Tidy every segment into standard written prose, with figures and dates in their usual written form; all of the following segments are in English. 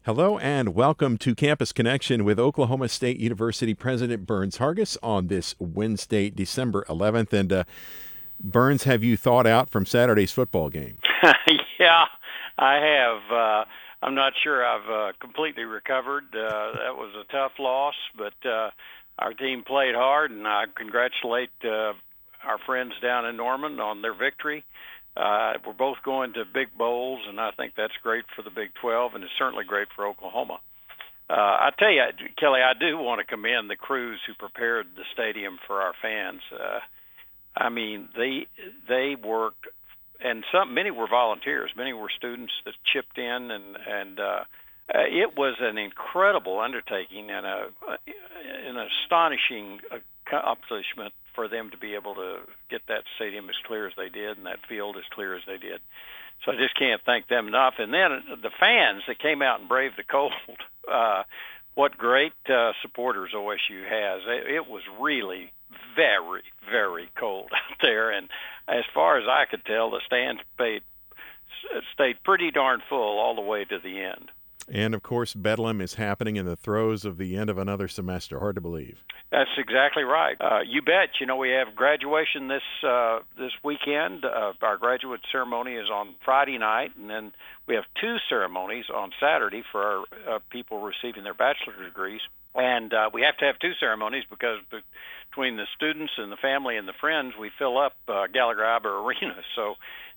Hello and welcome to Campus Connection with Oklahoma State University President Burns Hargis on this Wednesday, December 11th. And Burns, have you thawed out from Saturday's football game? Yeah, I have. I'm not sure I've completely recovered. That was a tough loss, but our team played hard, and I congratulate our friends down in Norman on their victory. We're both going to big bowls, and I think that's great for the Big 12, and it's certainly great for Oklahoma. I tell you, Kelly, I do want to commend the crews who prepared the stadium for our fans. I mean, they worked, and many were volunteers, many were students that chipped in, and it was an incredible undertaking and an astonishing accomplishment for them to be able to get that stadium as clear as they did and that field as clear as they did. So I just can't thank them enough. And then the fans that came out and braved the cold, what great supporters OSU has. It was really very, very cold out there. And as far as I could tell, the stands stayed pretty darn full all the way to the end. And, of course, Bedlam is happening in the throes of the end of another semester. Hard to believe. That's exactly right. You bet. You know, we have graduation this weekend. Our graduate ceremony is on Friday night, and then we have two ceremonies on Saturday for our people receiving their bachelor's degrees. And we have to have two ceremonies because between the students and the family and the friends, we fill up Gallagher-Iber Arena. So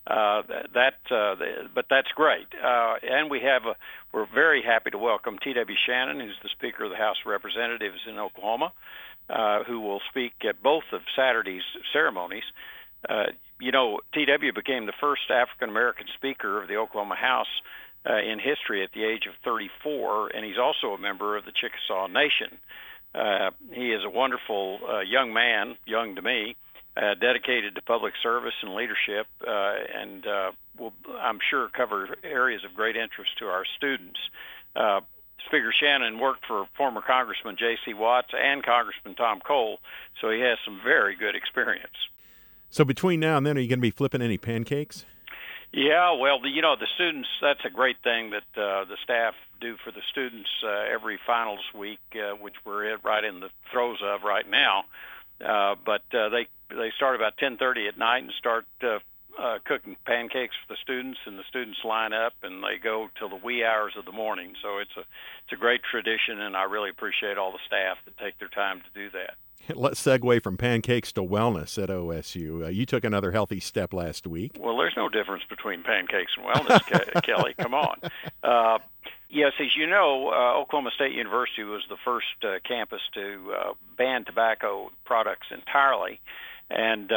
but that's great. And we're very happy to welcome T.W. Shannon, who's the Speaker of the House of Representatives in Oklahoma, who will speak at both of Saturday's ceremonies. You know, T.W. became the first African-American Speaker of the Oklahoma House in history at the age of 34, and he's also a member of the Chickasaw Nation. He is a wonderful young man, young to me, dedicated to public service and leadership, and will, I'm sure, cover areas of great interest to our students. Speaker Shannon worked for former Congressman J.C. Watts and Congressman Tom Cole, so he has some very good experience. So between now and then, are you going to be flipping any pancakes? Yeah, well, the students, that's a great thing that the staff do for the students every finals week, which we're right in the throes of right now. But they start about 10:30 at night and start cooking pancakes for the students, and the students line up and they go till the wee hours of the morning. So it's a great tradition, and I really appreciate all the staff that take their time to do that. Let's segue from pancakes to wellness at OSU. You took another healthy step last week. Well, there's no difference between pancakes and wellness, Kelly. Come on. Yes, as you know, Oklahoma State University was the first campus to ban tobacco products entirely. And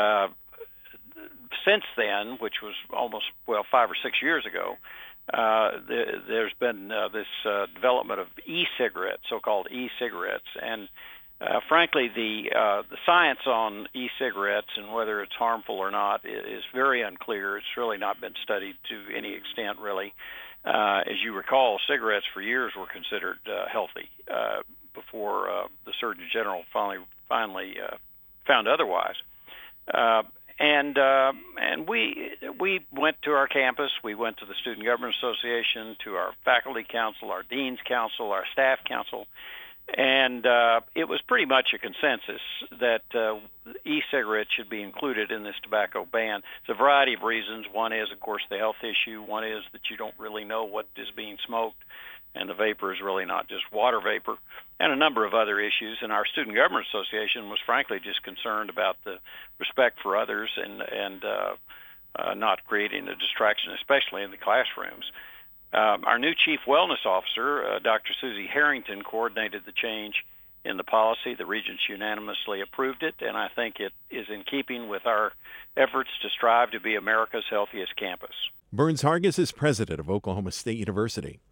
since then, which was almost, 5 or 6 years ago, there's been this development of e-cigarettes, so-called e-cigarettes. And frankly, the science on e-cigarettes and whether it's harmful or not is very unclear. It's really not been studied to any extent, really. As you recall, cigarettes for years were considered healthy before the Surgeon General finally found otherwise. And we went to our campus. We went to the Student Government Association, to our faculty council, our dean's council, our staff council. And it was pretty much a consensus that e-cigarettes should be included in this tobacco ban. It's a variety of reasons. One is, of course, the health issue. One is that you don't really know what is being smoked, and the vapor is really not just water vapor, and a number of other issues. And our Student Government Association was frankly just concerned about the respect for others and not creating a distraction, especially in the classrooms. Our new Chief Wellness Officer, Dr. Susie Harrington, coordinated the change in the policy. The Regents unanimously approved it, and I think it is in keeping with our efforts to strive to be America's healthiest campus. Burns Hargis is president of Oklahoma State University.